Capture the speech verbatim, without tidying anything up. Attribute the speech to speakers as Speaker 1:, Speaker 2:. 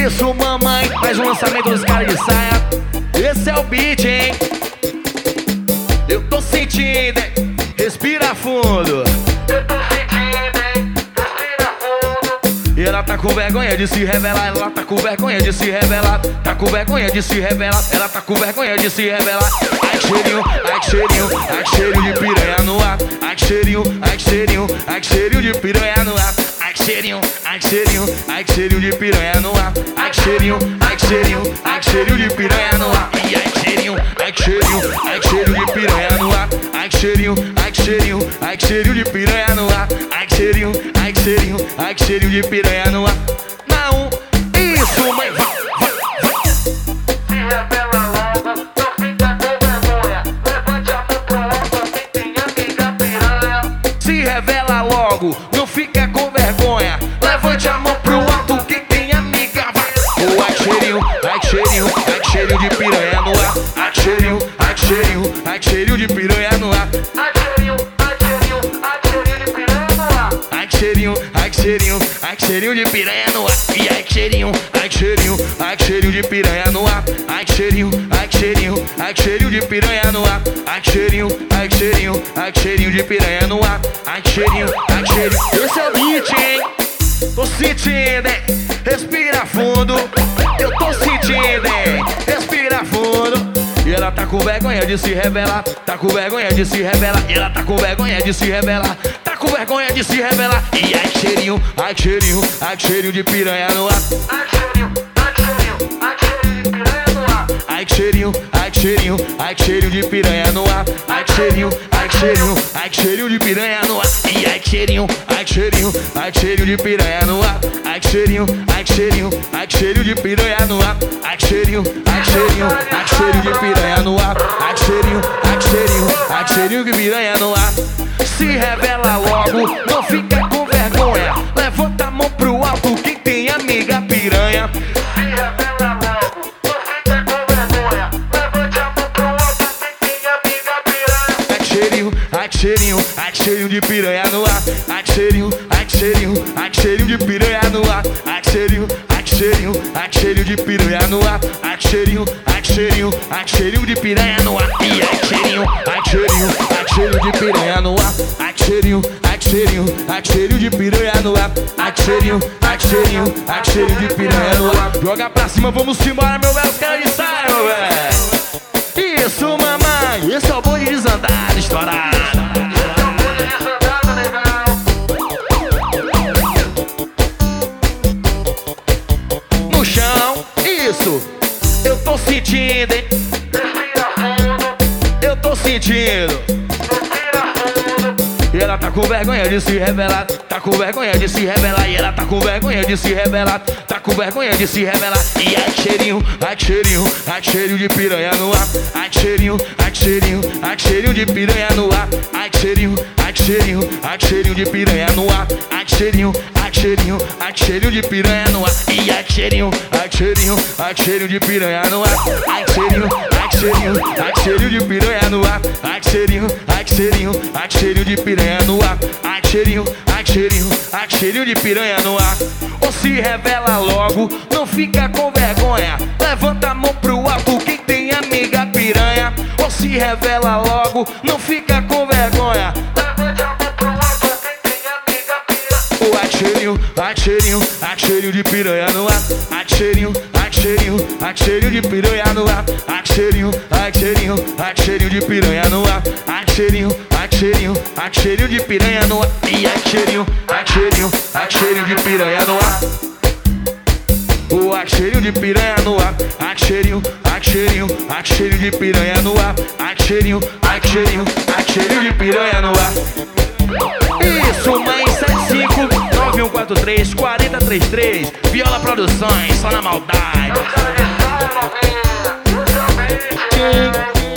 Speaker 1: Isso, mamãe, mais um lançamento dos caras de saia. Esse é o beat, hein? Eu tô sentindo, hein? Respira fundo.
Speaker 2: Eu tô sentindo, hein? Respira fundo.
Speaker 1: E ela tá com vergonha de se revelar. Ela tá com vergonha de se revelar. Tá com vergonha de se revelar. Ela tá com vergonha de se revelar. Ai que cheirinho, ai que cheirinho, ai que cheirinho de piranha no ar. Ai que cheirinho, ai que cheirinho, ai que cheirinho de piranha no ar. Ai que cheirinho, ai que cheirinho, ai que cheirinho de piranha no ar. Ai que cheirinho, ai que cheirinho, ai que cheirinho de piranha no ar. E ai que cheirinho, ai que cheirinho, ai que cheirinho de piranha no ar. Ai que cheirinho, ai que cheirinho, ai que cheirinho de piranha no ar. Ai que cheirinho, ai que cheirinho, ai que cheirinho de piranha no ar. Não, isso, mãe, vai, vai, vai.
Speaker 2: Se revela logo, não fica com vergonha. Levante a mão pro alto, quem tem amiga piranha.
Speaker 1: Se revela logo, não fica com vergonha. Levante a mão pro alto, quem tem amiga vai. Oh, ai que cheirinho, ai que cheirinho, ai que cheirinho de piranha no ar. Ai que cheirinho, ai que cheirinho, ai que cheirinho de piranha no ar.
Speaker 2: Ai que cheirinho, ai que cheirinho, ai que cheirinho de piranha no ar.
Speaker 1: Ai que cheirinho, ai que cheirinho, ai que cheirinho de piranha no ar. E ai que cheirinho, ai que cheirinho, ai que cheirinho de piranha no ar. Ai que cheirinho, ai que cheirinho, ai que cheirinho de piranha no ar. Ai que cheirinho, ai que cheirinho, ai que cheirinho de piranha no ar. Ai que cheirinho, ai que cheirinho. Esse é o beat, hein? Tô sentindo, hein? Respira fundo. Eu tô sentindo, hein? Respira fundo. E ela tá com vergonha de se revelar. Tá com vergonha de se revelar. E ela tá com vergonha de se revelar. Tá com vergonha de se revelar. E ai que cheirinho, ai que cheirinho, ai que cheirinho de piranha no ar.
Speaker 2: Ai que cheirinho, ai que cheirinho, ai que cheirinho de piranha no ar.
Speaker 1: Ai que cheirinho, ai que cheirinho, ai que cheirinho de piranha no ar. Ai que cheirinho, ai que cheirinho, ai que cheirinho de piranha no ar. E ai que cheirinho, ai que cheirinho, ai que cheirinho de piranha no ar. Ai que cheirinho, ai que cheirinho, ai que cheirinho de piranha no ar. Ai que cheirinho, ai que cheirinho, ai que cheirinho de piranha no ar. Ai que cheirinho, ai que cheirinho, ai que cheirinho de piranha no ar. Se revela logo, não fica com vergonha. Levanta a mão pro alto, quem tem amiga piranha.
Speaker 2: Se revela logo, não fica com vergonha. Levante a mão pro alto, quem tem amiga piranha.
Speaker 1: Ai que cheirinho, ai que cheirinho, ai que cheirinho de piranha no ar. Ai que cheirinho, ai que cheirinho, ai que cheirinho de piranha no ar. Ai que cheirinho, ai que cheirinho, ai que cheirinho de piranha no ar. Ai que cheirinho, ai que cheirinho, ai que cheirinho de piranha no ar. E ai que cheirinho, ai que cheirinho, ai que cheirinho de piranha no ar. Ai que cheirinho, ai que cheirinho, ai que cheirinho de piranha no ar. Ai que cheirinho, ai que cheirinho, ai que cheirinho de piranha no ar. Joga pra cima, vamos embora, meu velho, os caras de saia, meu velho. Isso, mamãe, esse é o bonde desandado, estourado. No chão, isso, eu tô sentindo, hein?
Speaker 2: Respira fundo,
Speaker 1: Eu tô sentindo.
Speaker 2: respira fundo.
Speaker 1: E ela tá com vergonha de se revelar. Tá com vergonha de se revelar. E ela tá com vergonha de se revelar. Tá com vergonha de se revelar. E ai que cheirinho, ai que cheirinho, ai que cheirinho de piranha no ar. Ai que cheirinho, ai que cheirinho, ai que cheirinho de piranha no ar. Ai que cheirinho, ai que cheirinho, ai que cheirinho de piranha no ar. Ai que cheirinho, ai que cheirinho, ai que cheirinho de piranha no ar. E ai que cheirinho, ai que cheirinho, ai que cheirinho de piranha no ar. Ai que cheirinho, ai que cheirinho, ai que cheirinho de piranha no ar. Ai que cheirinho, ai que cheirinho, ai que cheirinho de piranha no ar. Ai que cheirinho, ai que cheirinho, ai que cheirinho de piranha no ar. Ou se revela logo, não fica com vergonha. Levanta a mão pro alto, quem tem amiga piranha. Ou se revela logo, não fica com vergonha.
Speaker 2: Levante a mão pro alto, quem tem amiga piranha.
Speaker 1: O ai que cheirinho, ai que cheirinho, ai que cheirinho de piranha no ar. Ai que cheirinho, ai que cheirinho, ai que cheirinho de piranha no ar. Ai que cheirinho, ai que cheirinho, ai que cheirinho de piranha no ar. Ai que cheirinho, ai que cheirinho, ai que cheirinho de piranha no ar. E ai que cheirinho, ai que cheirinho, ai que cheirinho de piranha no ar. O ai que cheirinho de piranha no ar. Ai que cheirinho, ai que cheirinho, ai que cheirinho de piranha no ar. Ai que cheirinho, ai que cheirinho, ai que cheirinho de piranha no ar. Isso, mãe, sete cinco nove um quatro três quatro zero três três. Viola Produções, só na maldade.
Speaker 2: Eu quero estar novinha, eu também.